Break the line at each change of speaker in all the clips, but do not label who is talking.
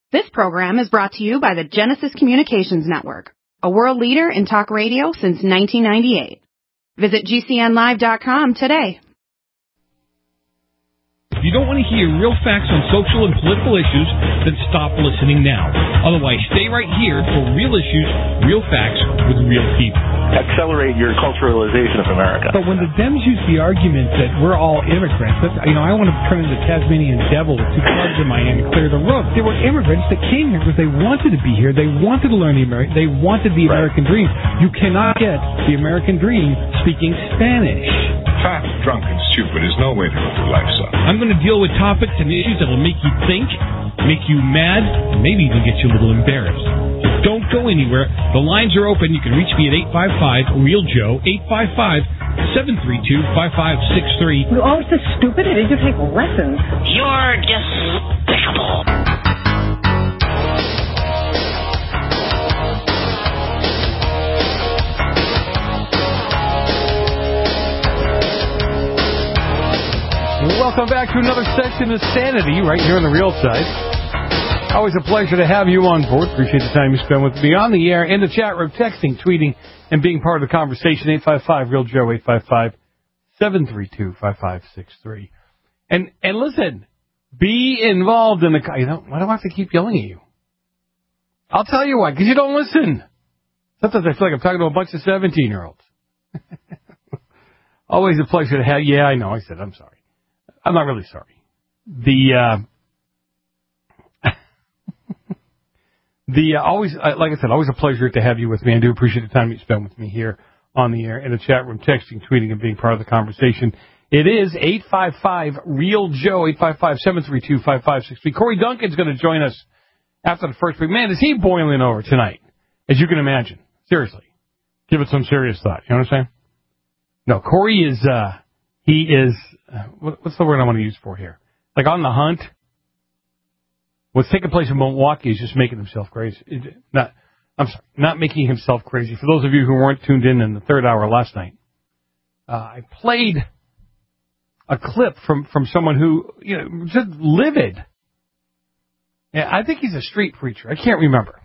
This program is brought to you by the Genesis Communications Network, a world leader in talk radio since 1998. Visit GCNlive.com today.
If you don't want to hear real facts on social and political issues, then stop listening now. Otherwise, stay right here for real issues, real facts with real people.
Accelerate your culturalization of America.
But when the Dems use the argument that we're all immigrants, I want to turn into Tasmanian devil with two clubs in my hand and clear the road. They were immigrants that came here because they wanted to be here. They wanted to learn they wanted the American dream. You cannot get the American dream speaking Spanish.
Fat, drunk, and stupid is no way to live your life, son.
I'm going to deal with topics and issues that will make you think, make you mad, and maybe even get you a little embarrassed. Don't go anywhere. The lines are open. You can reach me at 855-REAL-JOE, 855-732-5563.
You're always so stupid. Did you take lessons?
You're despicable.
Welcome back to another session of Sanity right here on the Real Side. Always a pleasure to have you on board. Appreciate the time you spend with me on the air, in the chat room, texting, tweeting, and being part of the conversation. 855-REAL-JOE, 855-732-5563. And listen, be involved in the... why do I have to keep yelling at you? I'll tell you why, because you don't listen. Sometimes I feel like I'm talking to a bunch of 17-year-olds. Always a pleasure to have... Yeah, I know, I said I'm sorry. I'm not really sorry. Always, like I said, always a pleasure to have you with me. I do appreciate the time you spend with me here on the air, in the chat room, texting, tweeting, and being part of the conversation. It is 855-REAL-JOE, 855-732-5563. Corey Duncan's going to join us after the first break. Man, is he boiling over tonight, as you can imagine. Seriously. Give it some serious thought. You know what I'm saying? No, Corey is, he is, what's the word I want to use for here? Like on the hunt. What's taking place in Milwaukee is just making himself crazy. Not making himself crazy. For those of you who weren't tuned in the third hour last night, I played a clip from someone who, just livid. Yeah, I think he's a street preacher. I can't remember.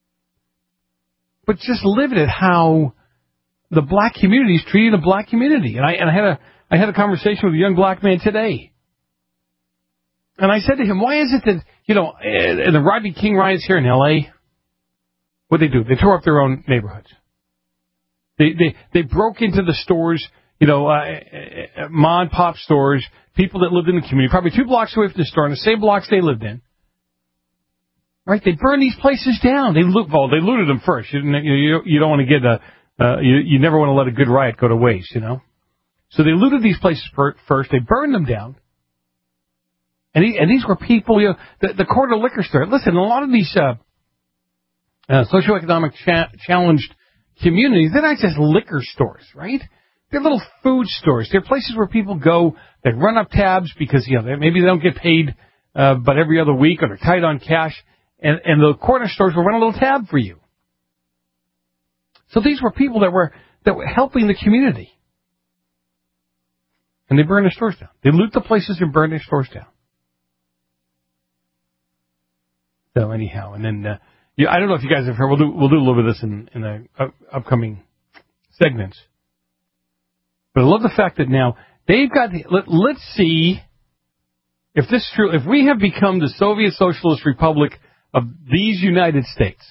But just livid at how the black community is treating the black community. And I had a conversation with a young black man today. And I said to him, why is it that, in the Rodney King riots here in L.A., what'd they do? They tore up their own neighborhoods. They broke into the stores, mom and pop stores, people that lived in the community, probably 2 blocks away from the store, in the same blocks they lived in. Right? They burned these places down. They looted them first. You don't want to get you never want to let a good riot go to waste, So they looted these places first. They burned them down. And these were people, the corner liquor store. Listen, a lot of these socioeconomic challenged communities, they're not just liquor stores, right? They're little food stores. They're places where people go, they run up tabs because, maybe they don't get paid but every other week, or they're tight on cash. And the corner stores will run a little tab for you. So these were people that were helping the community. And they burn their stores down. They loot the places and burn their stores down. So anyhow, and then I don't know if you guys have heard. We'll do a little bit of this in the upcoming segments. But I love the fact that now they've got. Let's see if this is true. If we have become the Soviet Socialist Republic of these United States,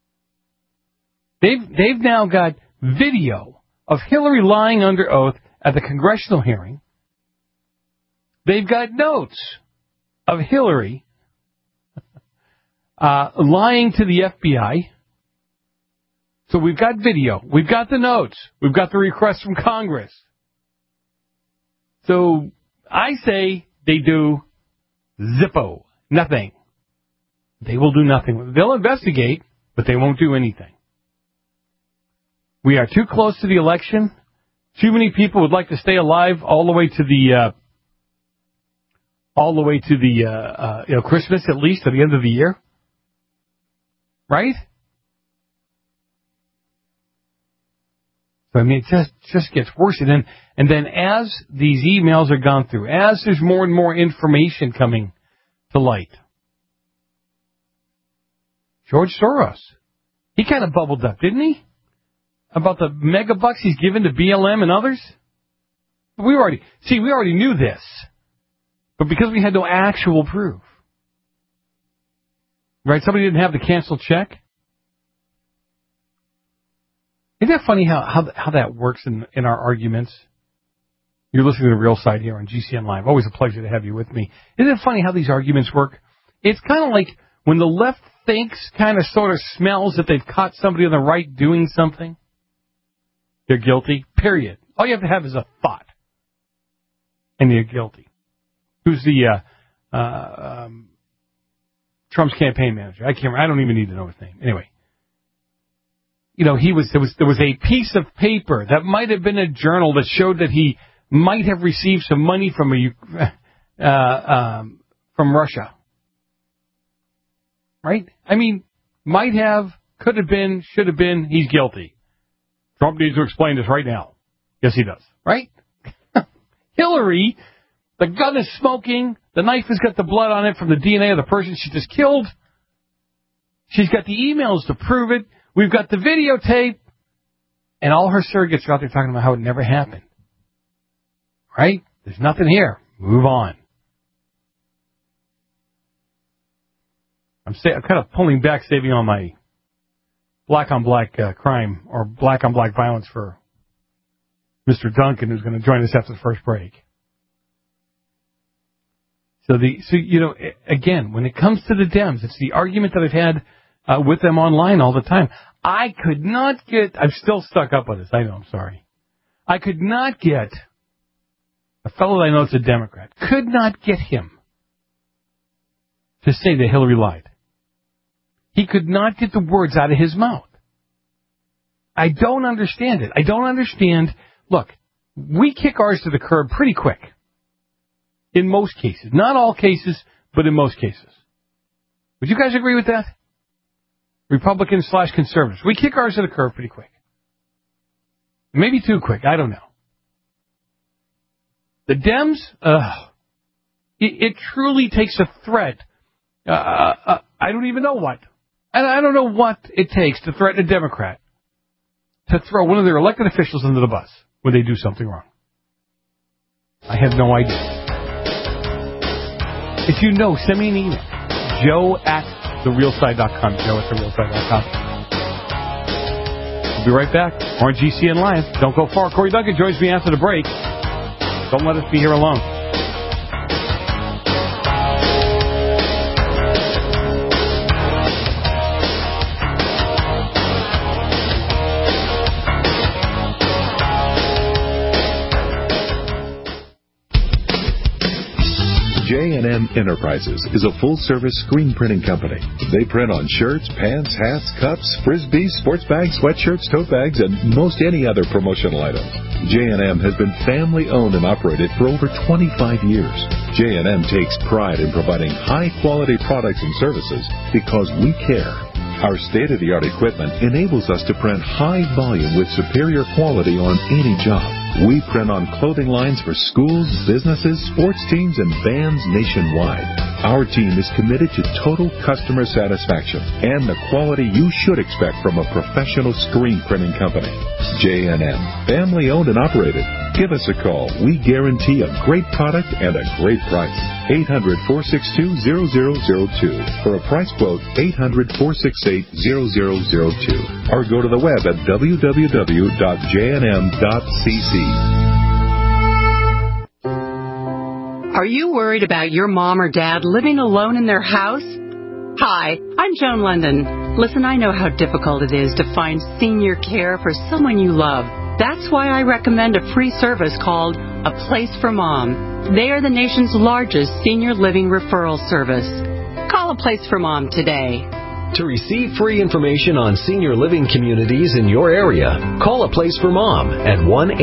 they've now got video of Hillary lying under oath at the congressional hearing. They've got notes of Hillary lying to the FBI. So we've got video. We've got the notes. We've got the request from Congress. So I say they do zippo. Nothing. They will do nothing. They'll investigate, but they won't do anything. We are too close to the election. Too many people would like to stay alive all the way to the Christmas, at least, at the end of the year. Right? So, it just gets worse. And then as these emails are gone through, as there's more and more information coming to light, George Soros. He kind of bubbled up, didn't he? About the mega bucks he's given to BLM and others? We already knew this. But because we had no actual proof. Right? Somebody didn't have the canceled check. Isn't that funny how that works in our arguments? You're listening to The Real Side here on GCN Live. Always a pleasure to have you with me. Isn't it funny how these arguments work? It's kind of like when the left thinks, kind of sort of smells that they've caught somebody on the right doing something. They're guilty, period. All you have to have is a thought. And you're guilty. Who's the Trump's campaign manager? I don't even need to know his name. Anyway. You know, there was a piece of paper that might have been a journal that showed that he might have received some money from Russia. Right? I mean, might have, could have been, should have been, he's guilty. Trump needs to explain this right now. Yes, he does. Right? Hillary, the gun is smoking, the knife has got the blood on it from the DNA of the person she just killed. She's got the emails to prove it. We've got the videotape. And all her surrogates are out there talking about how it never happened. Right? There's nothing here. Move on. I'm kind of pulling back, saving on my black-on-black crime or black-on-black violence for Mr. Duncan, who's going to join us after the first break. So you know, again, when it comes to the Dems, it's the argument that I've had with them online all the time. I could not get, I'm still stuck up on this. I know, I'm sorry. I could not get a fellow that I know is a Democrat, could not get him to say that Hillary lied. He could not get the words out of his mouth. I don't understand it. I don't understand. Look, we kick ours to the curb pretty quick. In most cases. Not all cases, but in most cases. Would you guys agree with that? Republicans/conservatives. We kick ours to the curb pretty quick. Maybe too quick. I don't know. The Dems, it truly takes a threat. I don't even know what. I don't know what it takes to threaten a Democrat to throw one of their elected officials under the bus when they do something wrong. I have no idea. If you know, send me an email. Joe@therealside.com. Joe@therealside.com. We'll be right back. More on GCN Live. Don't go far. Corey Duncan joins me after the break. Don't let us be here alone.
J&M Enterprises is a full-service screen printing company. They print on shirts, pants, hats, cups, frisbees, sports bags, sweatshirts, tote bags, and most any other promotional items. J&M has been family-owned and operated for over 25 years. J&M takes pride in providing high-quality products and services because we care. Our state-of-the-art equipment enables us to print high volume with superior quality on any job. We print on clothing lines for schools, businesses, sports teams, and bands nationwide. Our team is committed to total customer satisfaction and the quality you should expect from a professional screen printing company. J&M, family owned and operated. Give us a call. We guarantee a great product and a great price. 800-462-0002. For a price quote, 800-468-0002. Or go to the web at www.jnm.cc.
Are you worried about your mom or dad living alone in their house? Hi, I'm Joan London. Listen, I know how difficult it is to find senior care for someone you love. That's why I recommend a free service called A Place for Mom. They are the nation's largest senior living referral service. Call A Place for Mom today.
To receive free information on senior living communities in your area, call A Place for Mom at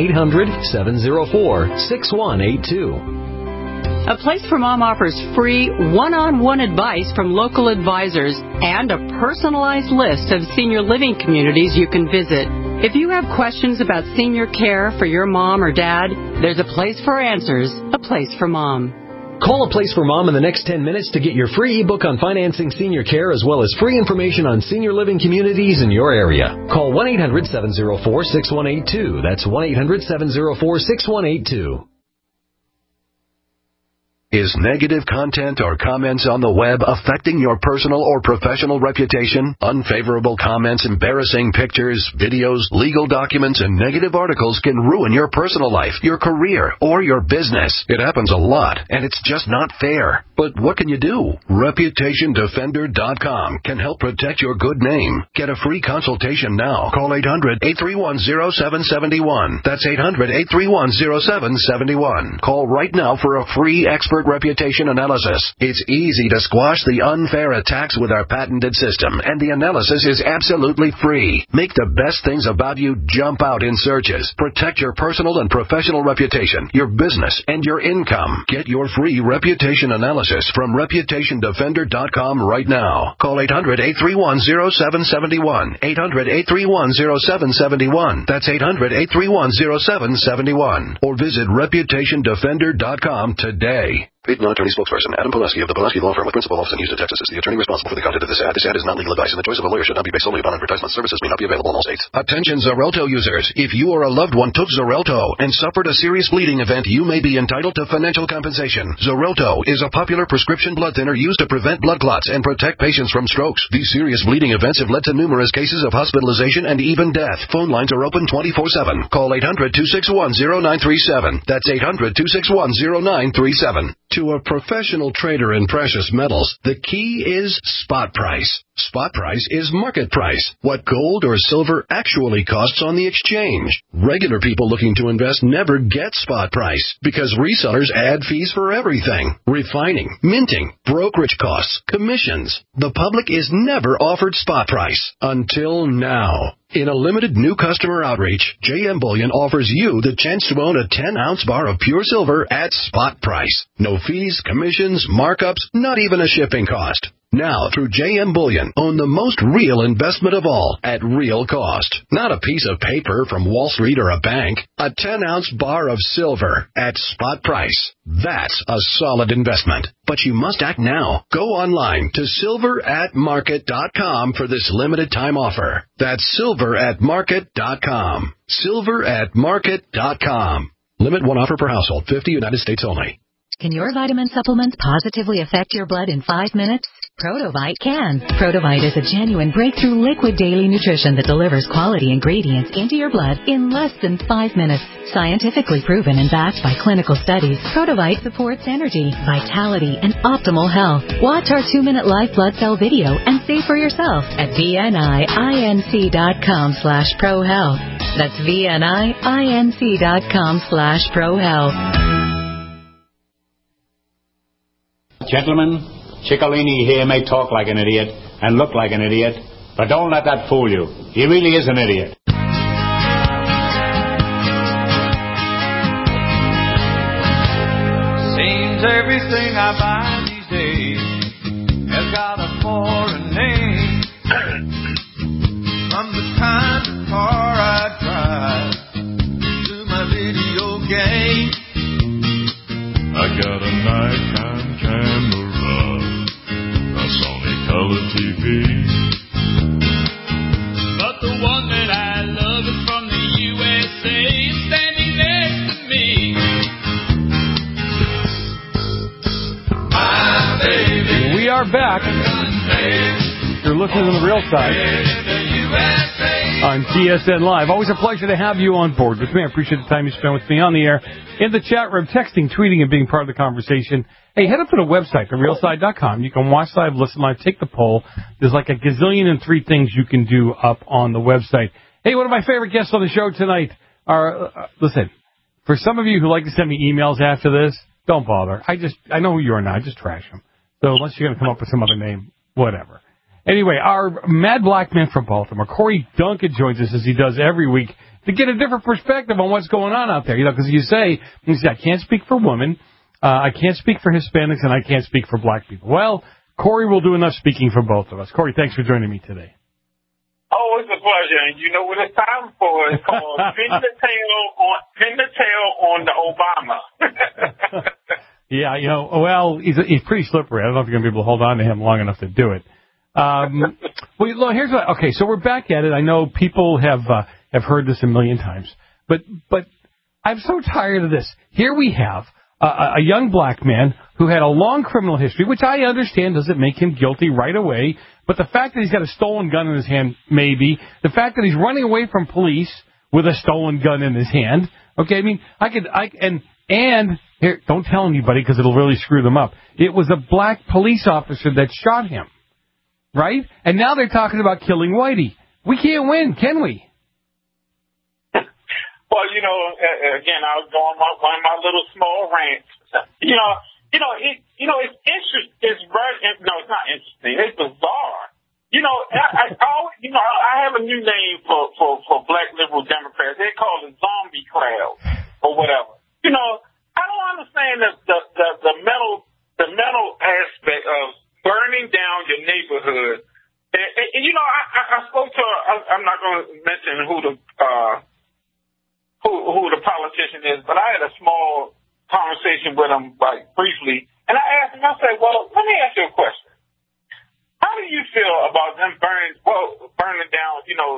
1-800-704-6182.
A Place for Mom offers free one-on-one advice from local advisors and a personalized list of senior living communities you can visit. If you have questions about senior care for your mom or dad, there's a place for answers, A Place for Mom.
Call A Place for Mom in the next 10 minutes to get your free ebook on financing senior care as well as free information on senior living communities in your area. Call 1-800-704-6182. That's 1-800-704-6182.
Is negative content or comments on the web affecting your personal or professional reputation? Unfavorable comments, embarrassing pictures, videos, legal documents, and negative articles can ruin your personal life, your career, or your business. It happens a lot, and it's just not fair. But what can you do? ReputationDefender.com can help protect your good name. Get a free consultation now. Call 800-831-0771. That's 800-831-0771. Call right now for a free expert reputation analysis. It's easy to squash the unfair attacks with our patented system, and the analysis is absolutely free. Make the best things about you jump out in searches. Protect your personal and professional reputation, your business, and your income. Get your free reputation analysis from ReputationDefender.com right now. Call 800-831-0771. 800-831-0771. That's 800-831-0771. Or visit ReputationDefender.com today. Paid non-attorney spokesperson Adam Pulaski of the Pulaski Law Firm with principal office in Houston, Texas, is the attorney responsible for the content of this ad. This ad is not legal advice, and the choice of a lawyer should not be based solely upon advertisement. Services may not be available in all states. Attention Xarelto users. If you or a loved one took Xarelto and suffered a serious bleeding event, you may be entitled to financial compensation. Xarelto is a popular prescription blood thinner used to prevent blood clots and protect patients from strokes. These serious bleeding events have led to numerous cases of hospitalization and even death. Phone lines are open 24/7. Call 800-261-0937. That's 800-261-0937. To a professional trader in precious metals, the key is spot price. Spot price is market price, what gold or silver actually costs on the exchange. Regular people looking to invest never get spot price because resellers add fees for everything: refining, minting, brokerage costs, commissions. The public is never offered spot price until now. In a limited new customer outreach, JM Bullion offers you the chance to own a 10-ounce bar of pure silver at spot price. No fees, commissions, markups, not even a shipping cost. Now, through JM Bullion, own the most real investment of all at real cost. Not a piece of paper from Wall Street or a bank. A 10-ounce bar of silver at spot price. That's a solid investment. But you must act now. Go online to silveratmarket.com for this limited time offer. That's silveratmarket.com. Silveratmarket.com. Limit one offer per household. 50 United States only.
Can your vitamin supplements positively affect your blood in 5 minutes? Protovite can. Protovite is a genuine breakthrough liquid daily nutrition that delivers quality ingredients into your blood in less than 5 minutes. Scientifically proven and backed by clinical studies, Protovite supports energy, vitality, and optimal health. Watch our 2-minute live blood cell video and see for yourself at VNIINC.com/ProHealth. That's VNIINC.com/ProHealth.
Gentlemen, Ciccolini here may talk like an idiot and look like an idiot, but don't let that fool you. He really is an idiot.
Seems everything I buy these days has got a foreign name. From the kind of car I drive to my video game.
I got a nighttime camera, a Sony color TV.
But the one that I love is from the USA, standing next to me. My baby.
We are back. You're listening to The Real Side on TSN Live. Always a pleasure to have you on board with me. I appreciate the time you spend with me on the air, in the chat room, texting, tweeting, and being part of the conversation. Hey, head up to the website, therealside.com. You can watch live, listen live, take the poll. There's like a gazillion and 3 things you can do up on the website. Hey, one of my favorite guests on the show tonight are, listen, for some of you who like to send me emails after this, don't bother. I know who you are now. I just trash them. So unless you're going to come up with some other name, whatever. Anyway, our mad black man from Baltimore, Corey Duncan, joins us as he does every week to get a different perspective on what's going on out there. You know, because you say, I can't speak for women, I can't speak for Hispanics, and I can't speak for black people. Well, Corey will do enough speaking for both of us. Corey, thanks for joining me today.
Oh, it's a pleasure. And you know what it's time for? It's called Pin the Tail on the Obama.
Yeah, well, he's pretty slippery. I don't know if you're going to be able to hold on to him long enough to do it. Well, here's what. Okay, so we're back at it. I know people have heard this a million times, but I'm so tired of this. Here we have a young black man who had a long criminal history, which I understand doesn't make him guilty right away. But the fact that he's got a stolen gun in his hand, maybe. The fact that he's running away from police with a stolen gun in his hand. Okay, I mean, and here, don't tell anybody because it'll really screw them up. It was a black police officer that shot him, right? And now they're talking about killing Whitey. We can't win, can we?
Well, again, I was going one of my little small rants. It's interesting. It's not interesting. It's bizarre. I have a new name for black liberal Democrats. They call it zombie crowd or whatever. I don't understand the mental aspect of burning down your neighborhood. I spoke to I'm not going to mention who the politician is, but I had a small conversation with him, like, briefly, and I asked him, I said, well, let me ask you a question. How do you feel about them burning down,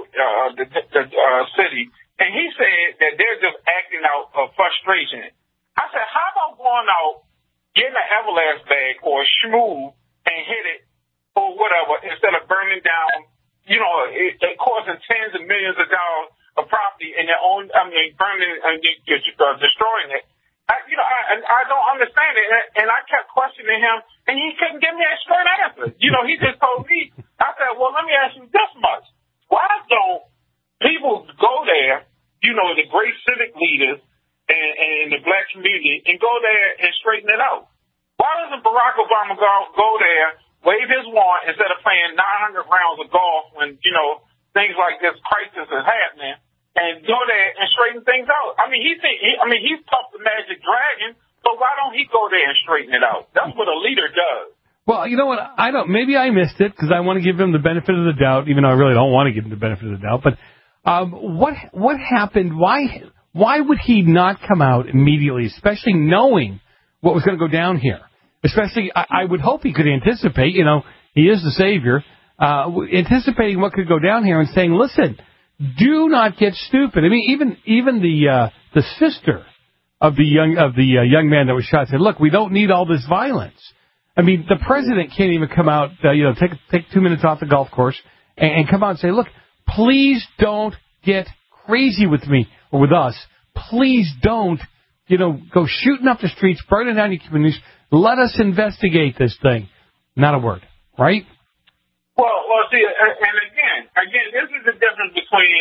the city? And he said that they're just acting out of frustration. I said, how about going out, getting an Everlast bag or a schmoo and hit it or whatever instead of burning down, it costing tens of millions of dollars of property and burning and destroying it. I don't understand it, and I kept questioning him, and he couldn't give me a straight answer. He just told me. I said, well, let me ask you this much: why don't people go there, the great civic leaders and the black community, and go there and straighten it out? Why doesn't Barack Obama go there, wave his wand instead of playing 900 rounds of golf when things like this crisis is happening? And go there and straighten things out. He's tough the magic dragon, so why don't he go there and straighten it out? That's what a leader does.
Well, you know what? Maybe I missed it because I want to give him the benefit of the doubt, even though I really don't want to give him the benefit of the doubt. But what happened? Why would he not come out immediately, especially knowing what was going to go down here? Especially, I would hope he could anticipate. He is the savior, anticipating what could go down here and saying, listen. Do not get stupid. I mean, even the sister of the young man that was shot said, "Look, we don't need all this violence." I mean, the president can't even come out, take 2 minutes off the golf course and come out and say, "Look, please don't get crazy with me or with us. Please don't, go shooting up the streets, burning down your communities. Let us investigate this thing." Not a word, right?
Well, see, and again, this is the difference between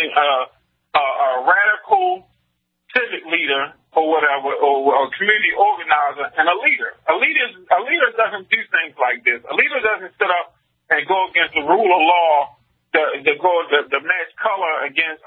a radical civic leader or whatever, or a community organizer, and a leader. A leader doesn't do things like this. A leader doesn't sit up and go against the rule of law, the match color against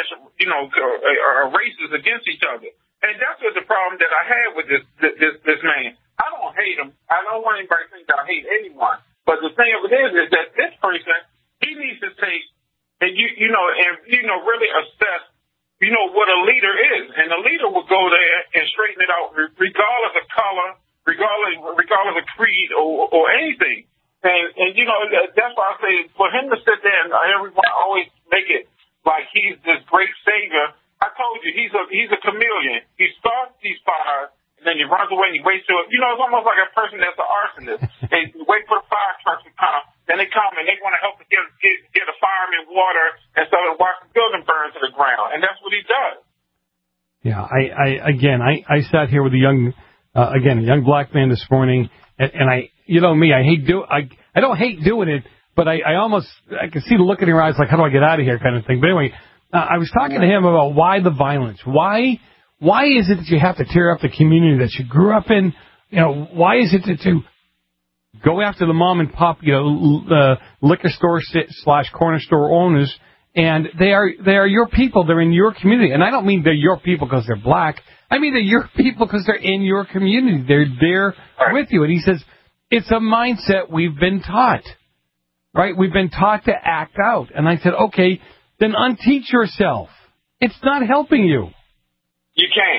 races against each other. And that's what the problem that I had with this man. I don't hate him. I don't want anybody to think that I hate anyone. But the thing of it is that this person, he needs to take and really assess, what a leader is. And a leader will go there and straighten it out, regardless of color, regardless of creed or anything. And that's why I say for him to sit there and everyone always make it like he's this great savior. I told you he's a chameleon. He starts these fires. And then he runs away and he waits till, it's almost like a person that's an arsonist. They wait for the fire trucks to come. Then they come and they want to help to get a fireman water instead of watch the building burn to the ground. And that's what he does.
Yeah, I sat here with a young black man this morning, and I don't hate doing it, but I can see the look in your eyes like, how do I get out of here kind of thing. But anyway, I was talking to him about why the violence, Why is it that you have to tear up the community that you grew up in? Why is it that you go after the mom and pop, liquor store / corner store owners, and they are your people. They're in your community, and I don't mean they're your people because they're black. I mean they're your people because they're in your community. They're there with you. And he says it's a mindset we've been taught, right? We've been taught to act out. And I said, okay, then unteach yourself. It's not helping you.
You can.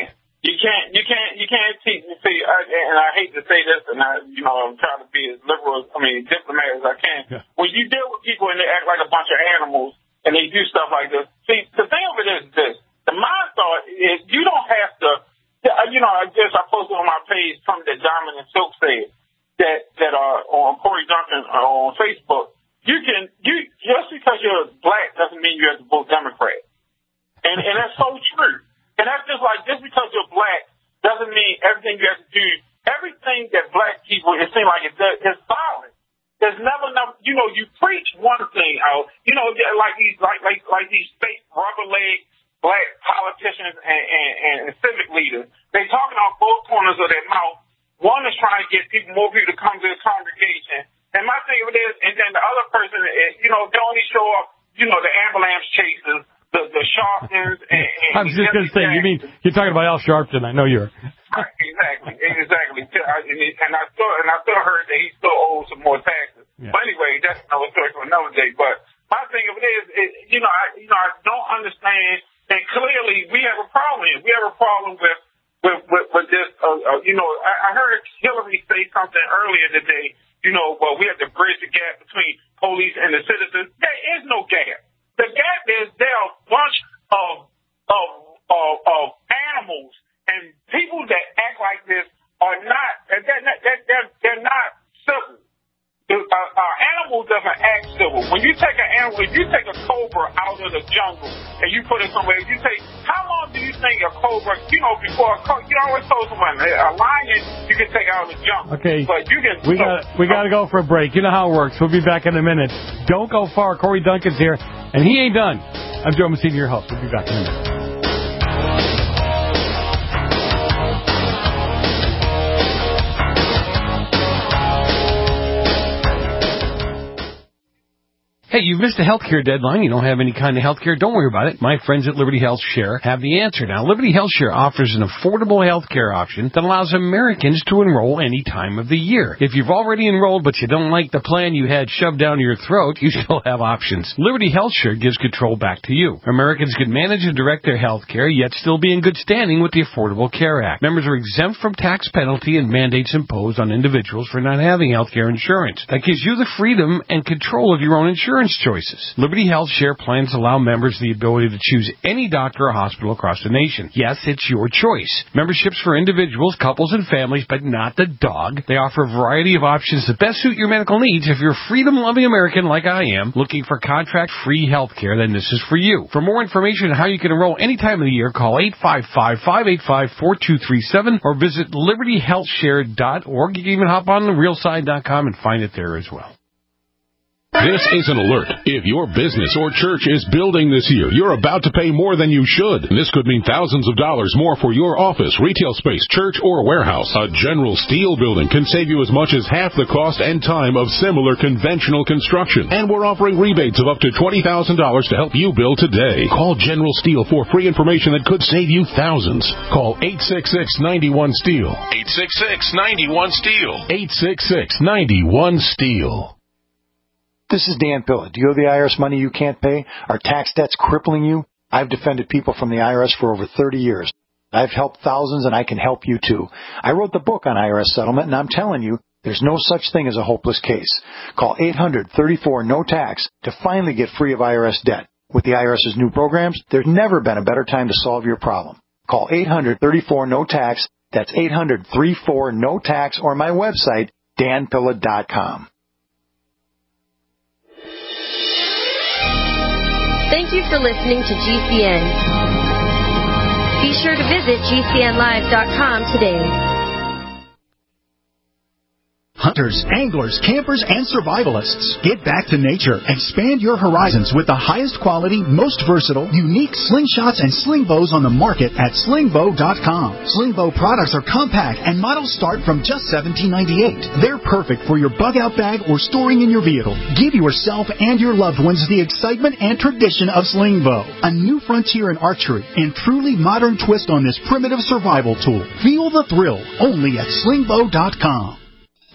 You can't teach. See, and I hate to say this, and I'm trying to be as diplomatic as I can. Yeah. When you deal with people and they act like a bunch of animals and they do stuff like this, see, the thing of it is this: the mind thought is you don't have to. I guess I posted on my page something that Diamond and Silk said that are on Corey Duncan on Facebook. Just because you're black doesn't mean you have to vote Democrat, and that's so true. And that's just because you're black doesn't mean everything you have to do. Everything that black people, it seems like it does, is violent. There's never enough. You preach one thing out. Like these fake rubber leg black politicians and civic leaders. They talking out both corners of their mouth. One is trying to get more people to come to the congregation. And my thing of it is, and then the other person is, they only show up, the ambulance chasers, the Sharptons.
I was just going to say, you're talking about Al Sharpton. I know you're.
Exactly. And I still heard that he still owes some more taxes. Yeah. But anyway, that's another story for another day. But my thing of it is, I don't understand. And clearly, we have a problem here. We have a problem with this. I heard Hillary say something earlier today. Well, we have to bridge the gap between police and the citizens. There is no gap. The gap is there are a bunch of animals and people that act like this are not. They're not civil. Animal doesn't act civil. When you take an animal, if you take a cobra out of the jungle and you put it somewhere, how long do you think a cobra, before you always told someone, a lion you can take out of the jungle. Okay. But we got to go for a break. You know how it works. We'll be back in a minute. Don't go far. Corey Duncan's here, and he ain't done. I'm Joe Messina, your host. We'll be back in a minute. Hey, you've missed a healthcare deadline. You don't have any kind of healthcare. Don't worry about it. My friends at Liberty Health Share have the answer. Now, Liberty Health Share offers an affordable healthcare option that allows Americans to enroll any time of the year. If you've already enrolled but you don't like the plan you had shoved down your throat, you still have options. Liberty Health Share gives control back to you. Americans can manage and direct their healthcare, yet still be in good standing with the Affordable Care Act. Members are exempt from tax penalty and mandates imposed on individuals for not having healthcare insurance. That gives you the freedom and control of your own insurance choices. Liberty Health Share plans allow members the ability to choose any doctor or hospital across the nation. Yes, it's your choice. Memberships for individuals, couples, and families, but not the dog. They offer a variety of options that best suit your medical needs. If you're a freedom-loving American like I am, looking for contract-free health care, then this is for you. For more information on how you can enroll any time of the year, call 855-585-4237 or visit libertyhealthshare.org. You can even hop on realside.com and find it there as well.
This is an alert. If your business or church is building this year, you're about to pay more than you should. This could mean thousands of dollars more for your office, retail space, church, or warehouse. A General Steel building can save you as much as half the cost and time of similar conventional construction. And we're offering rebates of up to $20,000 to help you build today. Call General Steel for free information that could save you thousands. Call 866-91-STEEL. 866-91-STEEL. 866-91-STEEL.
This is Dan Pilla. Do you owe the IRS money you can't pay? Are tax debts crippling you? I've defended people from the IRS for over 30 years. I've helped thousands, and I can help you too. I wrote the book on IRS settlement, and I'm telling you, there's no such thing as a hopeless case. Call 800-34-NO-TAX to finally get free of IRS debt. With the IRS's new programs, there's never been a better time to solve your problem. Call 800-34-NO-TAX. That's 800-34-NO-TAX, or my website, danpilla.com.
Thank you for listening to GCN. Be sure to visit GCNlive.com today.
Hunters, anglers, campers, and survivalists. Get back to nature. Expand your horizons with the highest quality, most versatile, unique slingshots and sling bows on the market at slingbow.com. Slingbow products are compact and models start from just $17.98. They're perfect for your bug-out bag or storing in your vehicle. Give yourself and your loved ones the excitement and tradition of Slingbow. A new frontier in archery and truly modern twist on this primitive survival tool. Feel the thrill only at slingbow.com.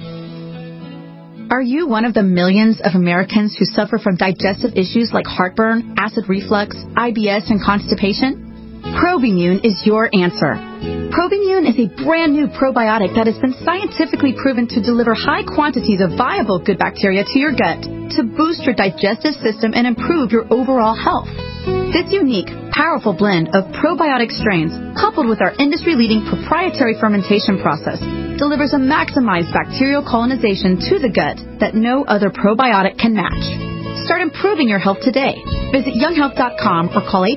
Are you one of the millions of Americans who suffer from digestive issues like heartburn, acid reflux, IBS, and constipation? Probimune is your answer. Probimune is a brand new probiotic that has been scientifically proven to deliver high quantities of viable good bacteria to your gut to boost your digestive system and improve your overall health. This unique, powerful blend of probiotic strains, coupled with our industry-leading proprietary fermentation process, delivers a maximized bacterial colonization to the gut that no other probiotic can match. Start improving your health today. Visit younghealth.com or call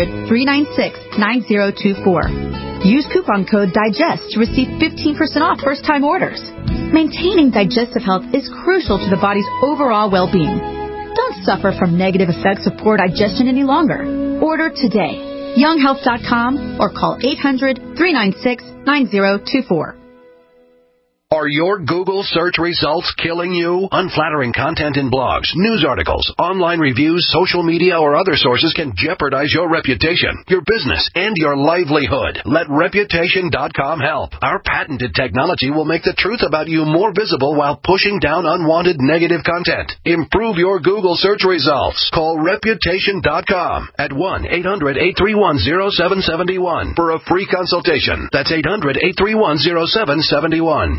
800-396-9024. Use coupon code DIGEST to receive 15% off first-time orders. Maintaining digestive health is crucial to the body's overall well-being. Don't suffer from negative effects of poor digestion any longer. Order today. younghealth.com or call 800-396-9024.
Are your Google search results killing you? Unflattering content in blogs, news articles, online reviews, social media, or other sources can jeopardize your reputation, your business, and your livelihood. Let Reputation.com help. Our patented technology will make the truth about you more visible while pushing down unwanted negative content. Improve your Google search results. Call Reputation.com at 1-800-831-0771 for a free consultation. That's 800-831-0771.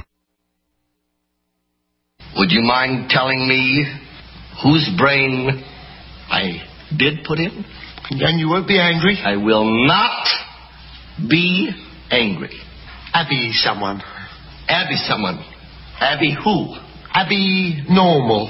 Would you mind telling me whose brain I did put in?
And you won't be angry?
I will not be angry.
Abby someone.
Abby someone. Abby who?
Abby normal.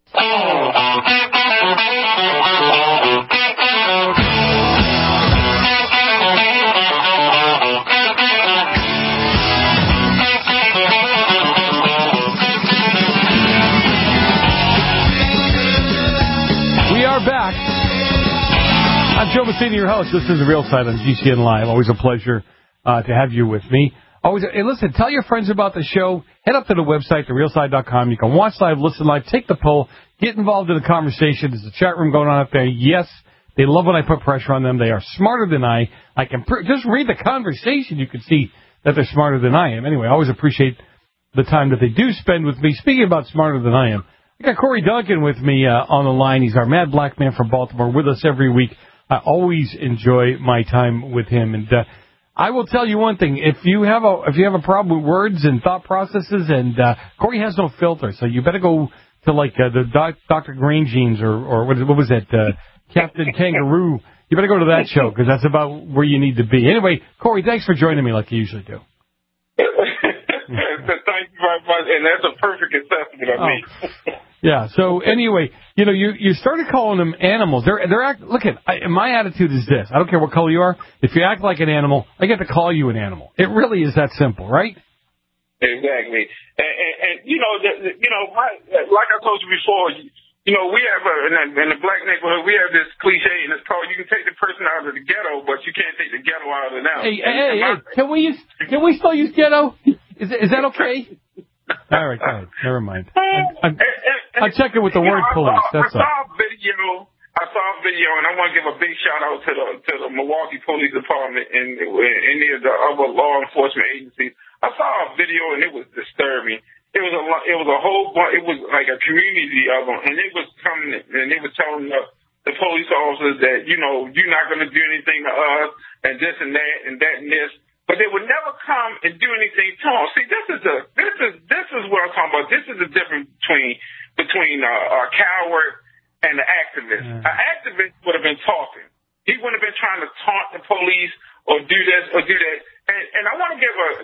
Back. I'm Joe Messina, your host. This is The Real Side on GCN Live. Always a pleasure to have you with me. Always, hey, listen, tell your friends about the show. Head up to the website, therealside.com. You can watch live, listen live, take the poll, get involved in the conversation. There's a chat room going on up there. Yes, they love when I put pressure on them. They are smarter than I. I can just read the conversation. You can see that they're smarter than I am. Anyway, I always appreciate the time that they do spend with me. Speaking about smarter than I am, I got Corey Duncan with me on the line. He's our mad black man from Baltimore, with us every week. I always enjoy my time with him. And I will tell you one thing: if you have a problem with words and thought processes, and Corey has no filter, so you better go to like the Dr. Green Jeans or what was it, Captain Kangaroo. You better go to that show because that's about where you need to be. Anyway, Corey, thanks for joining me like you usually do.
Thank you very much, and that's a perfect assessment of me.
Yeah. So anyway, you started calling them animals. Look at my attitude is this: I don't care what color you are. If you act like an animal, I get to call you an animal. It really is that simple, right?
Exactly. And like I told you before, we have in the black neighborhood we have this cliche, and it's called you can take the person out of the ghetto, but you can't take the ghetto out of the now.
Hey, can we still use ghetto? Is that okay? All right, go ahead. Never mind. I'm checking with the word police. That's all.
I saw a video, and I want to give a big shout out to the Milwaukee Police Department and any of the other law enforcement agencies. I saw a video, and it was disturbing. It was a whole bunch. It was like a community of them, and it was coming, and they were telling the police officers that you're not going to do anything to us, and this and that and that and this. But they would never come and do anything to them. See, this is what I'm talking about. This is the difference between a coward and an activist. An activist would have been talking. He wouldn't have been trying to taunt the police or do this or do that. And I want to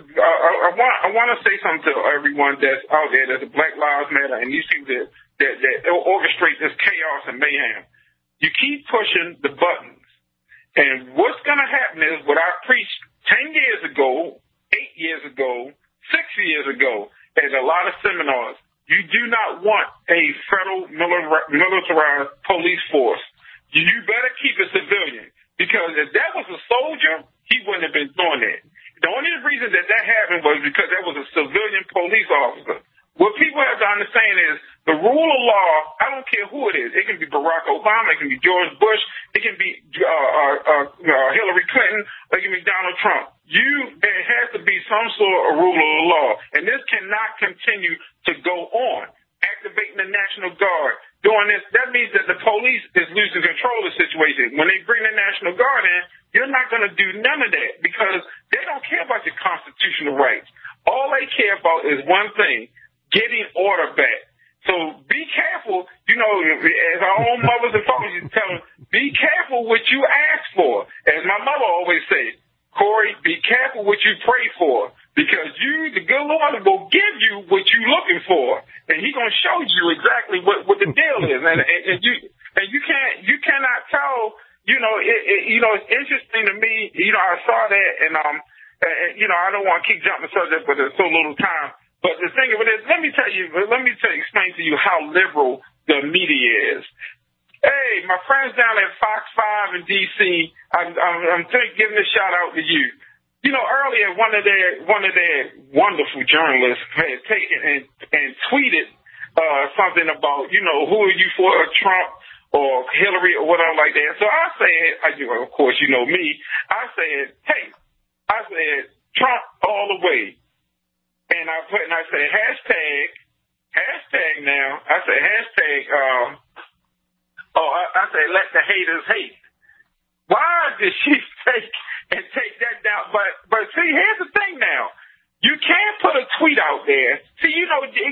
I want to say something to everyone that's out there that's a Black Lives Matter, and you see that orchestrate this chaos and mayhem. You keep pushing the buttons, and what's going to happen is what I preached 10 years ago, 8 years ago, 6 years ago, at a lot of seminars. You do not want a federal militarized police force. You better keep it civilian, because if that was a soldier, he wouldn't have been doing that. The only reason that happened was because that was a civilian police officer. What people have to understand is the rule of law, I don't care who it is. It can be Barack Obama. It can be George Bush. It can be Hillary Clinton. It can be Donald Trump. There has to be some sort of rule of law. And this cannot continue to go on. activating the National Guard, doing this. That means that the police is losing control of the situation. When they bring the National Guard in, you're not going to do none of that because they don't care about your constitutional rights. All they care about is one thing, getting order back. So be careful, as our own mothers and fathers used to tell them, be careful what you ask for. As my mother always said, Corey, be careful what you pray for, because the good Lord will give you what you're looking for, and He's gonna show you exactly what the deal is, and you cannot tell. It's interesting to me. I saw that, and I don't want to keep jumping the subject, but there's so little time. But the thing of it is, let me explain to you how liberal the media is. Hey, my friends down at Fox 5 in D.C., I'm giving a shout out to you. Earlier one of their wonderful journalists had taken and tweeted something about, who are you for, Trump or Hillary or whatever like that. So I said, of course, you know me. I said Trump all the way. And I said hashtag now. I said hashtag. I said let the haters hate. Why did she take that down? But see, here's the thing now. You can't put a tweet out there. See, you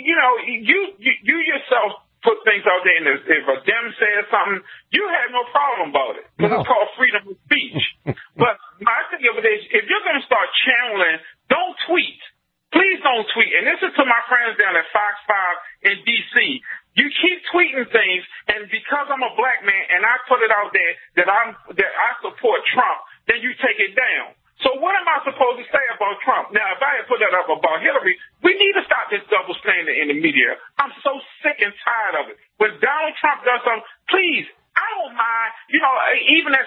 yourself put things out there, and if a Dem says something, you have no problem about it because it's called freedom of speech. But my thing of it is, if you're going to start channeling, don't tweet. Please don't tweet. And this is to my friends down at Fox 5 in D.C. You keep tweeting things, and because I'm a black man and I put it out there that I support Trump, then you take it down. So what am I supposed to say about Trump? Now, if I had put that up about Hillary, we need to stop this double standard in the media. I'm so sick and tired of it. When Donald Trump does something, please, I don't mind. Even as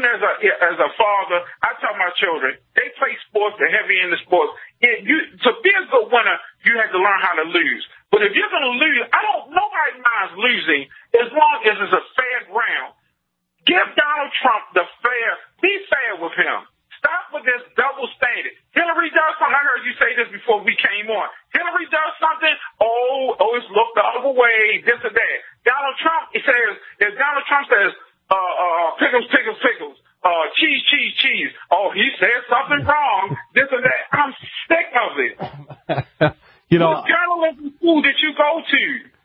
a father, I tell my children, they play sports, they're heavy into sports. To be a good winner, you have to learn how to lose. But if you're going to lose, nobody minds losing as long as it's a fair ground. Give Donald Trump be fair with him. Stop with this double standard. Hillary does something. I heard you say this before we came on. Hillary does something. It's looked the other way, this or that. Donald Trump, if Donald Trump says, pickles, cheese, cheese, cheese. Oh, he said something wrong, this or that. I'm sick of it. What journalism school did you go to?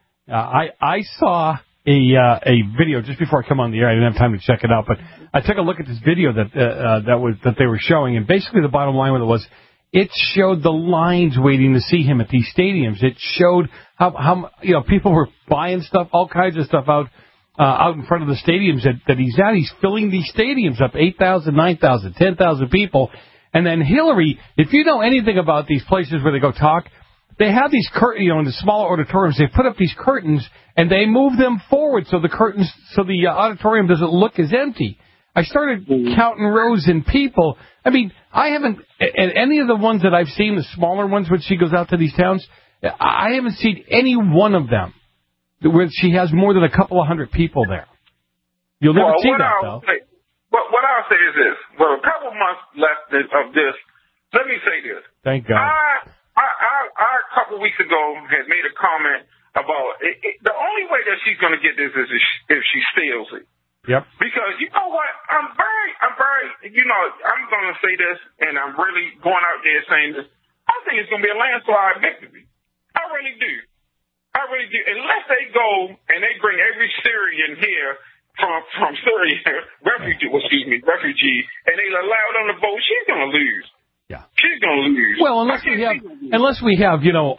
I saw a video just before I come on the air. I didn't have time to check it out, but I took a look at this video that they were showing, and basically the bottom line with it was, it showed the lines waiting to see him at these stadiums. It showed how people were buying stuff, all kinds of stuff out in front of the stadiums that he's at. He's filling these stadiums up, 8,000, 9,000, 10,000 people. And then Hillary, if you know anything about these places where they go talk, they have these curtains, in the smaller auditoriums, they put up these curtains and they move them forward so the auditorium doesn't look as empty. I started counting rows and people. I mean, I haven't, and any of the ones that I've seen, the smaller ones when she goes out to these towns, I haven't seen any one of them where she has more than a couple of hundred people there. You'll never see that, though.
What I'll say is this. Well, a couple of months left of this. Let me say this.
Thank God.
I a couple of weeks ago had made a comment about the only way that she's going to get this is if she steals it.
Yep.
Because you know what? I'm very, I'm going to say this, and I'm really going out there saying this. I think it's going to be a landslide victory. I really do. Unless they go and they bring every Syrian here from Syria, refugee, and they allow them to vote, she's going to lose.
Yeah.
She's going to lose.
Well, unless we have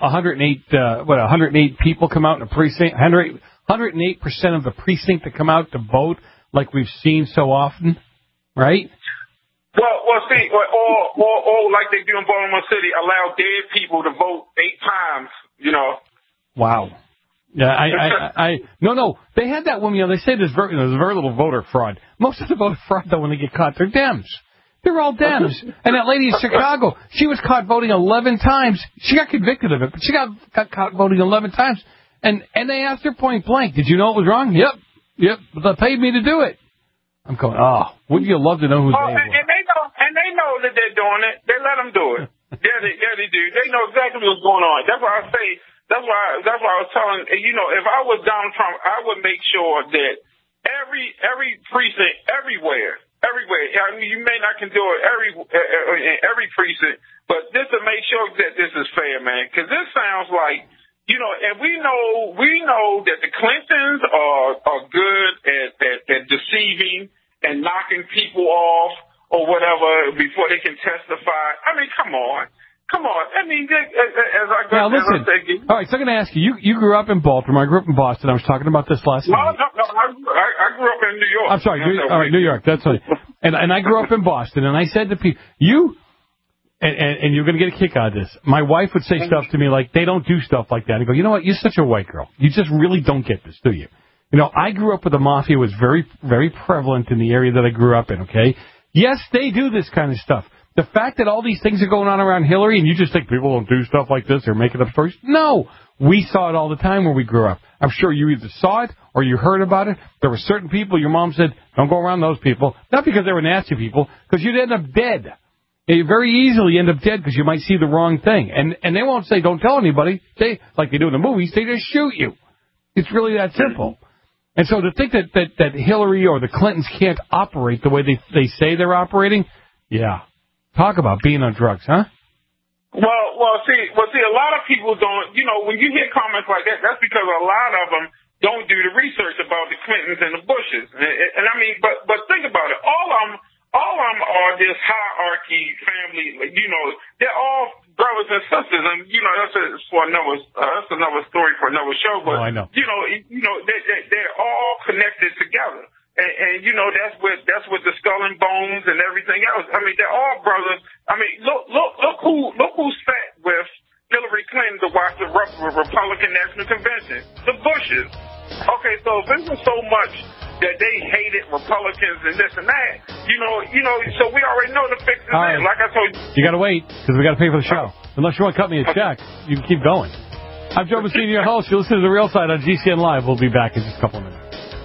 108 people come out in a precinct, 108% of the precinct to come out to vote, like we've seen so often, right?
Well, see, or like they do in Baltimore City, allow dead people to vote 8 times,
Wow. Yeah, no. They had that woman. They say there's very little voter fraud. Most of the voter fraud, though, when they get caught, they're Dems. They're all Dems. And that lady in Chicago, she was caught voting 11 times. She got convicted of it, but she got caught voting 11 times. And they asked her point blank, "Did you know it was wrong?" Yep. But they paid me to do it. I'm going, wouldn't you love to know who they were?
And they know that they're doing it. They let them do it. Yeah, they do. They know exactly what's going on. That's why I say That's why I was telling, if I was Donald Trump, I would make sure that every precinct, everywhere. I mean, you may not can do it in every precinct, but just to make sure that this is fair, man. Because this sounds like, and we know that the Clintons are good at deceiving and knocking people off or whatever before they can testify. I mean, come on. I mean, as I go,
now listen. All right, so I'm going to ask you. You grew up in Baltimore. I grew up in Boston. I was talking about this last night.
No. I grew up in New York.
I'm sorry. New York. That's right. And I grew up in Boston. And I said to people, and you're going to get a kick out of this. My wife would say stuff to me like, they don't do stuff like that. I go, you know what? You're such a white girl. You just really don't get this, do you? I grew up with the mafia. It was very, very prevalent in the area that I grew up in. Okay. Yes, they do this kind of stuff. The fact that all these things are going on around Hillary and you just think people don't do stuff like this, they're making up stories. No, we saw it all the time when we grew up. I'm sure you either saw it or you heard about it. There were certain people your mom said, don't go around those people. Not because they were nasty people, because you'd end up dead. You very easily end up dead because you might see the wrong thing. And they won't say, don't tell anybody. They, like they do in the movies, they just shoot you. It's really that simple. And so to think that Hillary or the Clintons can't operate the way they say they're operating, yeah. Talk about being on drugs, huh?
Well, see, a lot of people don't, when you hear comments like that, that's because a lot of them don't do the research about the Clintons and the Bushes. And I mean, but think about it. All of them are this hierarchy family, they're all brothers and sisters. And, that's another story for another show. But,
I know.
They're all connected together. And that's with the Skull and Bones and everything else. I mean, they're all brothers. I mean, look who sat with Hillary Clinton to watch the Republican National Convention. The Bushes. Okay, so if there's so much that they hated Republicans and this and that, so we already know the fix is in. Like I told you.
You got to wait because we got to pay for the show. Unless you want to cut me a check, you can keep going. I'm Joe Messina, your host. You listen to The Real Side on GCN Live. We'll be back in just a couple of minutes.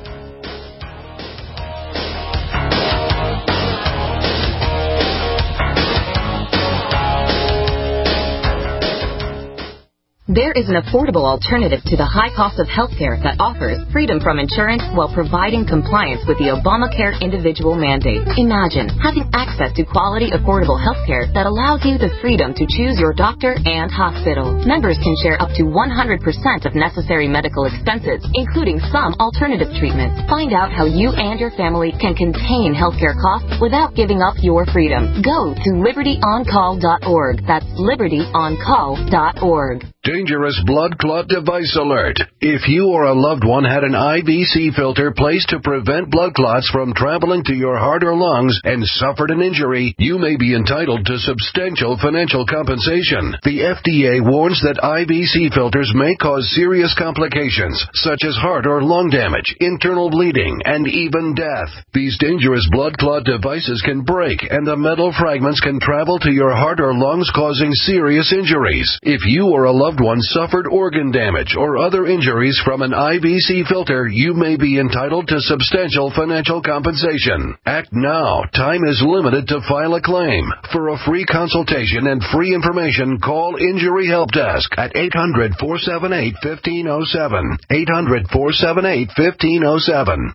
There is an affordable alternative to the high cost of healthcare that offers freedom from insurance while providing compliance with the Obamacare individual mandate. Imagine having access to quality, affordable healthcare that allows you the freedom to choose your doctor and hospital. Members can share up to 100% of necessary medical expenses, including some alternative treatments. Find out how you and your family can contain healthcare costs without giving up your freedom. Go to libertyoncall.org. That's libertyoncall.org.
Dangerous blood clot device alert. If you or a loved one had an IVC filter placed to prevent blood clots from traveling to your heart or lungs and suffered an injury, you may be entitled to substantial financial compensation. The FDA warns that IVC filters may cause serious complications, such as heart or lung damage, internal bleeding, and even death. These dangerous blood clot devices can break, and the metal fragments can travel to your heart or lungs, causing serious injuries. If you or a loved one suffered organ damage or other injuries from an IVC filter, you may be entitled to substantial financial compensation. Act now. Time is limited to file a claim. For a free consultation and free information, call Injury Help Desk at 800-478-1507. 800-478-1507.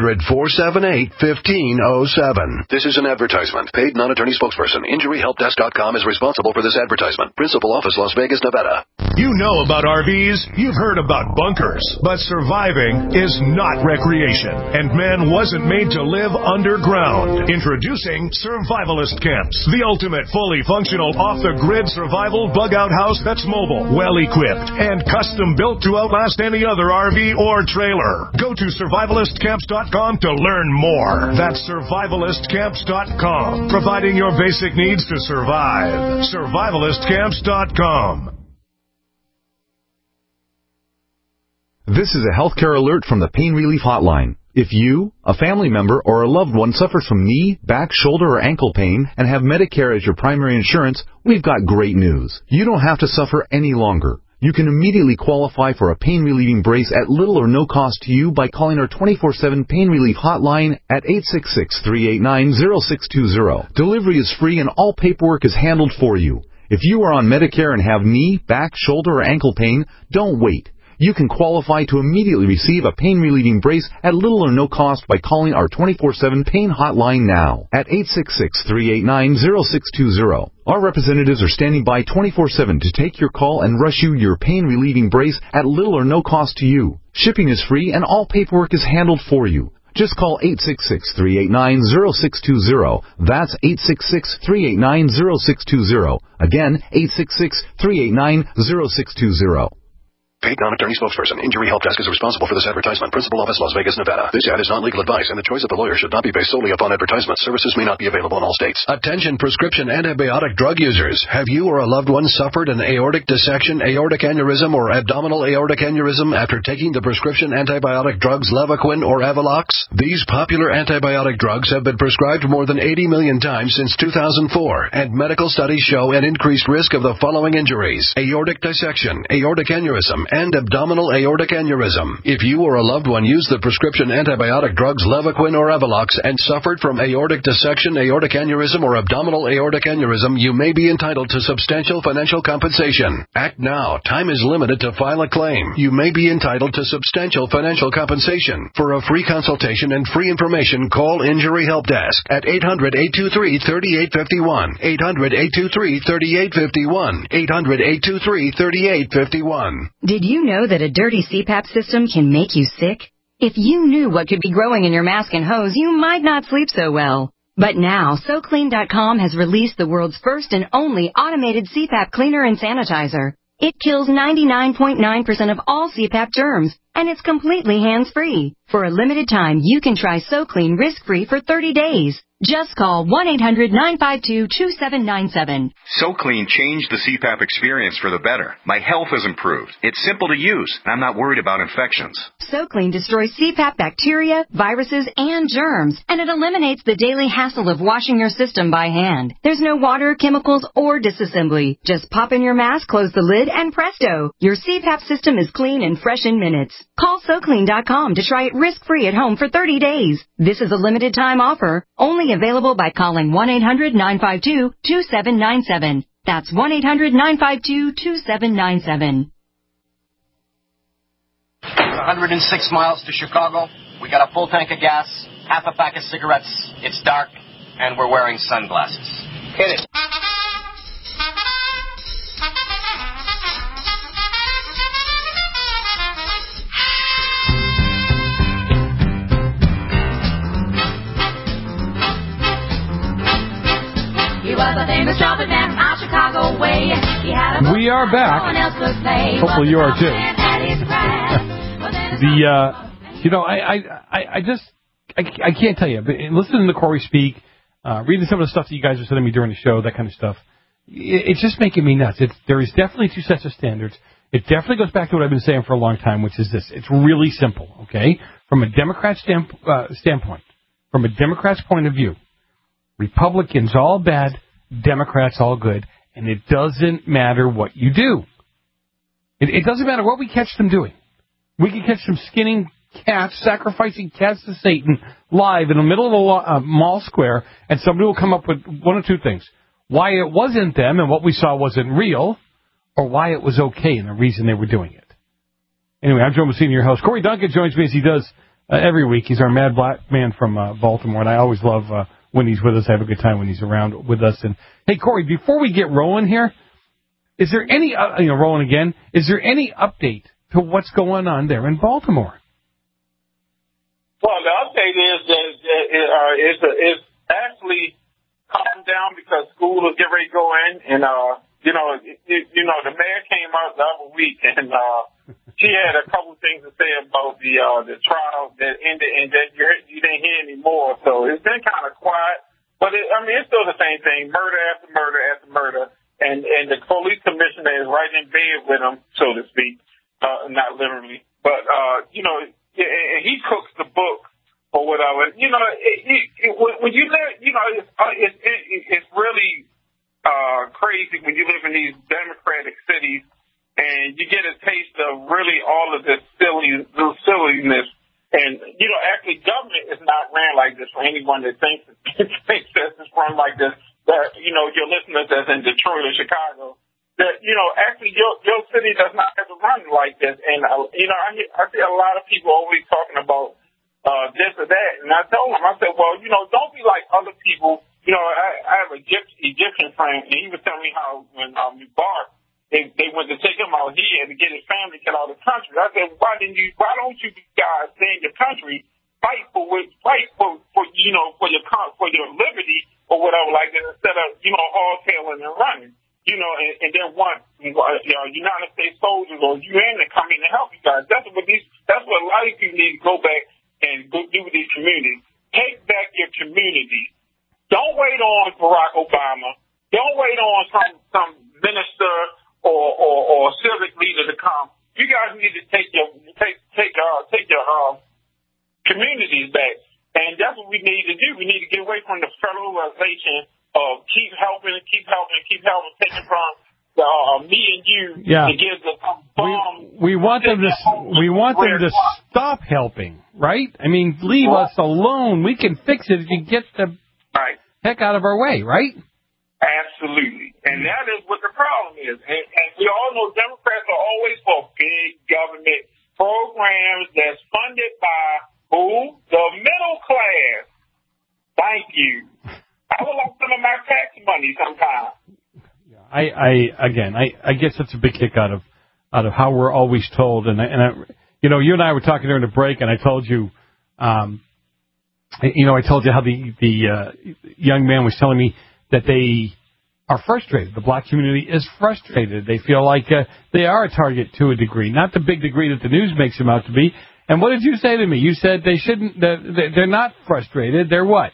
800-478-1507. This is an advertisement. Paid non-attorney spokesperson. InjuryHelpDesk.com is responsible for this advertisement. Principal office, Las Vegas, Nevada.
You know about RVs, you've heard about bunkers, but surviving is not recreation, and man wasn't made to live underground. Introducing Survivalist Camps, the ultimate fully functional off-the-grid survival bug-out house that's mobile, well-equipped, and custom-built to outlast any other RV or trailer. Go to survivalistcamps.com to learn more. That's survivalistcamps.com, providing your basic needs to survive. Survivalistcamps.com.
This is a healthcare alert from the Pain Relief Hotline. If you, a family member, or a loved one suffers from knee, back, shoulder, or ankle pain and have Medicare as your primary insurance, we've got great news. You don't have to suffer any longer. You can immediately qualify for a pain-relieving brace at little or no cost to you by calling our 24/7 Pain Relief Hotline at 866-389-0620. Delivery is free and all paperwork is handled for you. If you are on Medicare and have knee, back, shoulder, or ankle pain, don't wait. You can qualify to immediately receive a pain-relieving brace at little or no cost by calling our 24/7 pain hotline now at 866-389-0620. Our representatives are standing by 24/7 to take your call and rush you your pain-relieving brace at little or no cost to you. Shipping is free and all paperwork is handled for you. Just call 866-389-0620. That's 866-389-0620. Again, 866-389-0620.
Paid non-attorney spokesperson. Injury Help Desk is responsible for this advertisement. Principal office, Las Vegas, Nevada. This ad is not legal advice, and the choice of the lawyer should not be based solely upon advertisement. Services may not be available in all states. Attention prescription antibiotic drug users. Have you or a loved one suffered an aortic dissection, aortic aneurysm, or abdominal aortic aneurysm after taking the prescription antibiotic drugs Levaquin or Avelox? These popular antibiotic drugs have been prescribed more than 80 million times since 2004, and medical studies show an increased risk of the following injuries: aortic dissection, aortic aneurysm, and abdominal aortic aneurysm. If you or a loved one used the prescription antibiotic drugs Levaquin or Avelox and suffered from aortic dissection, aortic aneurysm, or abdominal aortic aneurysm, you may be entitled to substantial financial compensation. Act now. Time is limited to file a claim. You may be entitled to substantial financial compensation. For a free consultation and free information, call Injury Help Desk at 800-823-3851, 800-823-3851, 800-823-3851.
Did you know that a dirty CPAP system can make you sick? If you knew what could be growing in your mask and hose, you might not sleep so well. But now, SoClean.com has released the world's first and only automated CPAP cleaner and sanitizer. It kills 99.9% of all CPAP germs, and it's completely hands-free. For a limited time, you can try SoClean risk-free for 30 days. Just call 1-800-952-2797.
SoClean changed the CPAP experience for the better. My health has improved. It's simple to use, and I'm not worried about infections.
SoClean destroys CPAP bacteria, viruses, and germs, and it eliminates the daily hassle of washing your system by hand. There's no water, chemicals, or disassembly. Just pop in your mask, close the lid, and presto! Your CPAP system is clean and fresh in minutes. Call SoClean.com to try it risk-free at home for 30 days. This is a limited-time offer, only available by calling 1-800-952-2797. That's 1-800-952-2797.
106 miles to Chicago. We got a full tank of gas, half a pack of cigarettes. It's dark, and we're wearing sunglasses. Hit it.
We are back. Hopefully you are too. I can't tell you, but listening to Corey speak, reading some of the stuff that you guys are sending me during the show, that kind of stuff, it's just making me nuts. There is definitely two sets of standards. It definitely goes back to what I've been saying for a long time, which is this. It's really simple, okay? From a Democrat standpoint, from a Democrat's point of view, Republicans all bad, Democrats all good, and it doesn't matter what you do. It doesn't matter what we catch them doing. We can catch them skinning cats, sacrificing cats to Satan live in the middle of a mall square, and somebody will come up with one of two things. Why it wasn't them and what we saw wasn't real, or why it was okay and the reason they were doing it. Anyway, I'm Joe Messina, your host. Corey Duncan joins me as he does every week. He's our mad black man from Baltimore, and I always love when he's with us. I have a good time when he's around with us. And hey, Corey, before we get rolling here, is there any rolling again? Is there any update to what's going on there in Baltimore?
Well, the update is that it's actually calmed down because school is getting ready to go in, and the mayor came out the other week and she had a couple things to say about the trial that ended, and that you didn't hear anymore. So it's been kind of quiet, but it's still the same thing: murder after murder after murder, and the police commissioner is right in bed with them, so to speak, not literally, but he cooks the book or whatever. When you live, it's really crazy when you live in these democratic cities. And you get a taste of really all of this silliness. And, actually government is not ran like this for anyone that thinks that it's run like this. that, you know, your listeners that's in Detroit or Chicago, that, you know, actually your city does not have to run like this. And, you know, I see a lot of people always talking about this or that. And I told him, I said, well, you know, don't be like other people. You know, I have a Egyptian friend, and he was telling me how when Mubarak, they went to take him out here to get his family cut out of the country. I said, why don't you guys stay in your country, fight for you know, for your liberty or whatever like that, instead of, you know, hardtailing and running, you know, and then want United States soldiers or UN to come in and help you guys. That's what a lot of people need to go back and go do with these communities. Take back your community. Don't wait on Barack Obama. Don't wait on some minister or civic leader to come. You guys need to take your communities back, and that's what we need to do. We need to get away from the federalization of keep helping, taking from me and you to give the bomb.
We want them to stop helping, right? I mean, leave us alone. We can fix it if you get the heck out of our way, right?
Absolutely. And that is what the problem is. And we all know Democrats are always for big government programs that's funded by who? The middle class. Thank you. I would like some of my tax money sometime.
I guess that's a big kick out of how we're always told. And you know, you and I were talking during the break, and I told you, I told you how the young man was telling me that they are frustrated. The black community is frustrated. They feel like they are a target to a degree, not the big degree that the news makes them out to be. And what did you say to me? You said they shouldn't. They're not frustrated. They're what?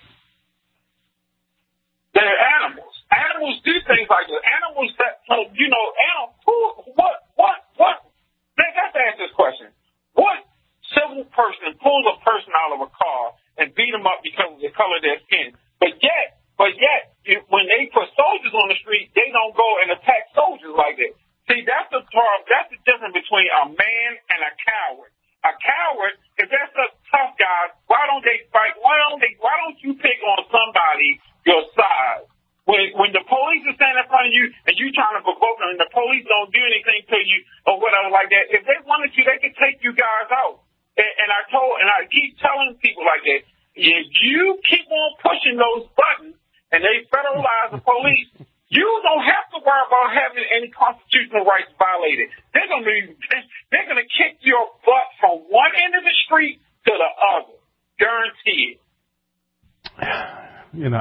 They're animals. Animals do things like this. Animals that, you know, what? Man, I have to ask this question. What civil person pulls a person out of a car and beat them up because of the color of their skin? But yet, when they put soldiers on the street, they don't go and attack soldiers like that. See, that's the difference between a man and a coward. A coward, if that's a tough guy, why don't they fight? Why don't you pick on somebody your size? When the police are standing in front of you and you trying to provoke them and the police don't do anything to you or whatever like that, if they wanted to, they could take you guys out. And I keep telling people like that, if you keep on pushing those buttons and they federalize the police, you don't have to worry about having any constitutional rights violated. They're gonna kick your butt from one end of the street to the other, guaranteed.
You know,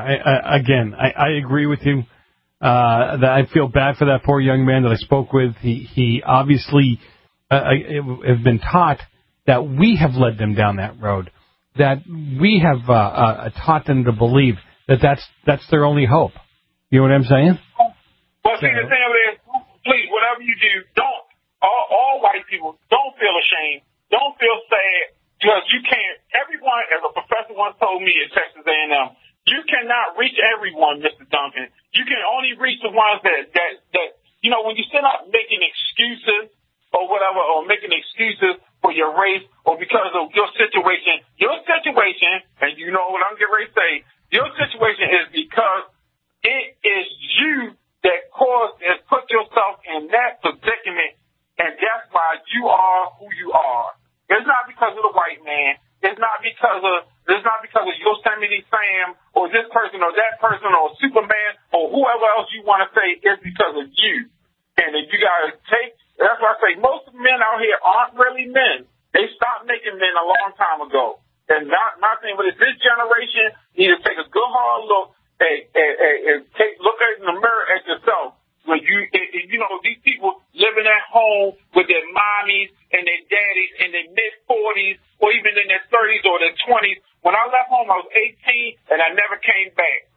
I agree with you. That I feel bad for that poor young man that I spoke with. He obviously has been taught that we have led them down that road, that we have taught them to believe that that's their only hope. You know what I'm saying?
Well, see, the thing of it is, please, whatever you do, all white people, don't feel ashamed. Don't feel sad, because you can't, everyone, as a professor once told me at Texas A&M, you cannot reach everyone, Mr. Duncan. You can only reach the ones that you know, when you sit up making excuses or whatever, or making excuses for your race or because of your situation, and you know what I'm getting ready to say, your situation is because it is you that put yourself in that predicament, and that's why you are who you are. It's not because of the white man. It's not because of Yosemite Sam or this person or that person or Superman or whoever else you want to say. It's because of you. And if you guys that's why I say most men out here aren't really men. They stopped making men a long time ago. And my thing with this generation need to take a good hard look and look in the mirror at yourself. When you know, these people living at home with their mommies and their daddies in their mid-40s or even in their 30s or their 20s. When I left home, I was 18 and I never came back.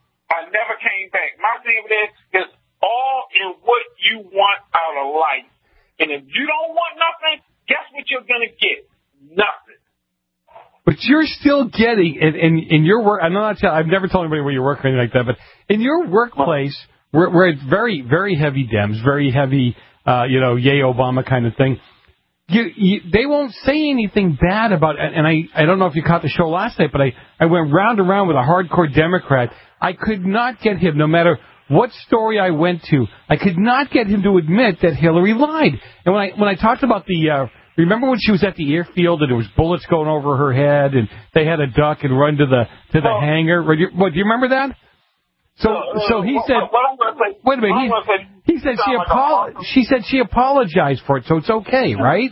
My thing with this is all in what you want out of life. And if you don't want nothing, guess what you're going to get? Nothing.
But you're still getting, in your work, I've never told anybody where you work or anything like that, but in your workplace, where it's very, very heavy Dems, very heavy, yay Obama kind of thing, they won't say anything bad about it. And I don't know if you caught the show last night, but I went round and round with a hardcore Democrat I could not get him, no matter what story I went to, I could not get him to admit that Hillary lied. And when I talked about the, remember when she was at the airfield and there was bullets going over her head and they had to duck and run to the hangar? Do you remember that? So he said, wait a minute, he said she said she apologized for it, so it's okay, right?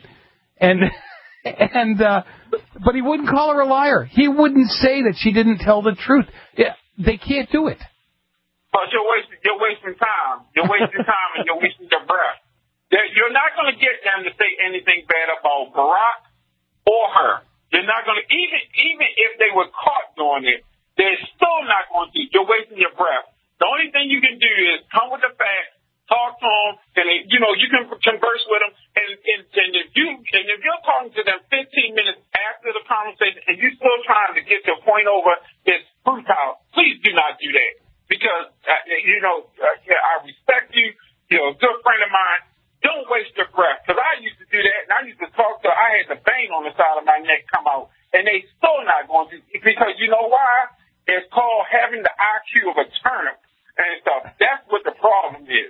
But he wouldn't call her a liar. He wouldn't say that she didn't tell the truth. They can't do it.
But you're wasting time. You're wasting time and you're wasting your breath. You're not going to get them to say anything bad about Barack or her. You're not going to, even if they were caught doing it, they're still not going to. You're wasting your breath. The only thing you can do is come with the facts, talk to them, and you can converse with them. And if you're talking to them 15 minutes after the conversation and you're still trying to get your point over, it's futile. Please do not do that. Because, I respect you. You're a good friend of mine. Don't waste your breath. Because I used to do that, and I used to talk to, I had the vein on the side of my neck come out. And they still not going to, because you know why? It's called having the IQ of a turnip and stuff. That's what the problem is.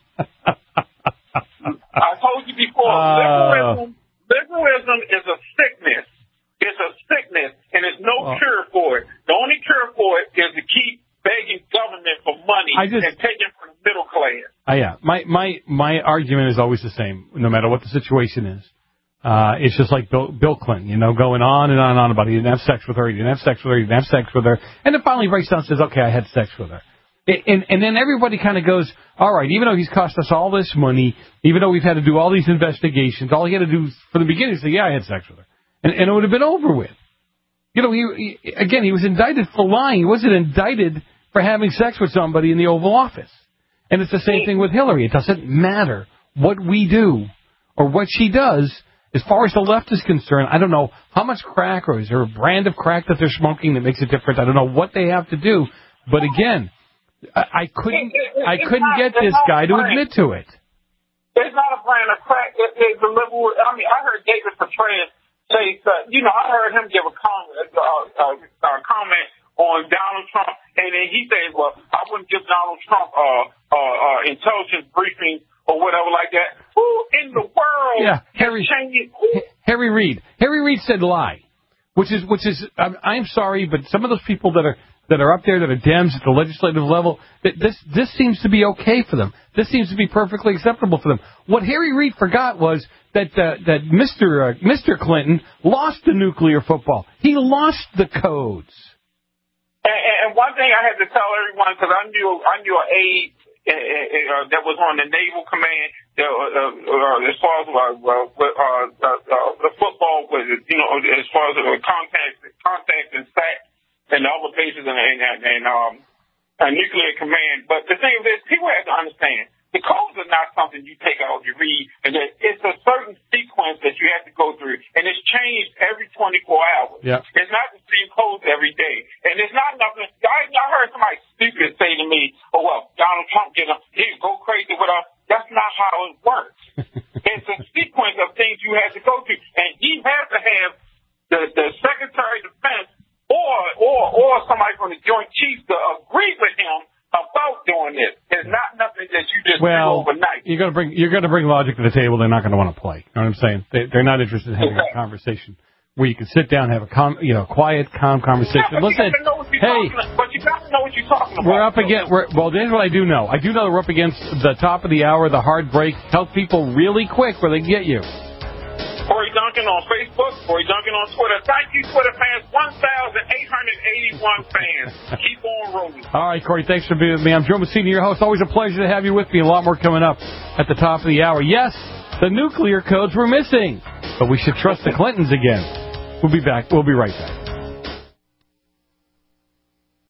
I told you before, liberalism is a sickness. It's a sickness, and there's no cure for it. The only cure for it is to keep begging government for money and taking from the middle class.
Yeah, my argument is always the same, no matter what the situation is. It's just like Bill Clinton, going on and on and on about he didn't have sex with her, he didn't have sex with her, he didn't have sex with her, and then finally breaks down and says, okay, I had sex with her. And then everybody kind of goes, all right, even though he's cost us all this money, even though we've had to do all these investigations, all he had to do from the beginning is say, yeah, I had sex with her. And it would have been over with. He was indicted for lying. He wasn't indicted for having sex with somebody in the Oval Office. And it's the same thing with Hillary. It doesn't matter what we do or what she does. As far as the left is concerned, I don't know how much crack, or is there a brand of crack that they're smoking that makes it different? I don't know what they have to do. But again, I couldn't get this guy to admit to it.
It's not a brand of crack. It's a liberal. I mean, I heard David Petraeus say, I heard him give a comment on Donald Trump, and then he said, well, I wouldn't give Donald Trump intelligence briefing or whatever like that. Who in the world?
Yeah, Harry Reid. Harry Reid said lie, which is. I'm sorry, but some of those people that are up there that are Dems at the legislative level, this seems to be okay for them. This seems to be perfectly acceptable for them. What Harry Reid forgot was that Mr. Clinton lost the nuclear football. He lost the codes.
And one thing I had to tell everyone, because I knew an aide that was on the Naval Command, as far as the football was, as far as the contacts and stats and the other bases and nuclear command. But the thing is, people have to understand, the codes are not something you take out, you read, and it's a certain sequence that you have to go through, and it's changed every 24 hours.
Yep.
It's not the same codes every day, and it's not nothing. I heard somebody stupid say to me, "Oh well, Donald Trump he go crazy with us." That's not how it works. It's a sequence of things you have to go through, and he has to have the Secretary of Defense or somebody from the Joint Chiefs to agree with him about doing this. It's not nothing that you just do overnight.
You're going to bring logic to the table. They're not going to want to play. You know what I'm saying? They're not interested in having a conversation where you can sit down and have a quiet, calm conversation.
Yeah,
Listen,
but you got to know what you're talking about.
We're up against. Well, here's what I do know. I do know that we're up against the top of the hour, the hard break. Tell people really quick where they can get you.
Corey Duncan on Facebook, Corey Duncan on Twitter. Thank you, Twitter fans. 1,881 fans. Keep on rolling.
All right, Corey, thanks for being with me. I'm Joe Messina, your host. Always a pleasure to have you with me. A lot more coming up at the top of the hour. Yes, the nuclear codes were missing, but we should trust the Clintons again. We'll be back. We'll be right back.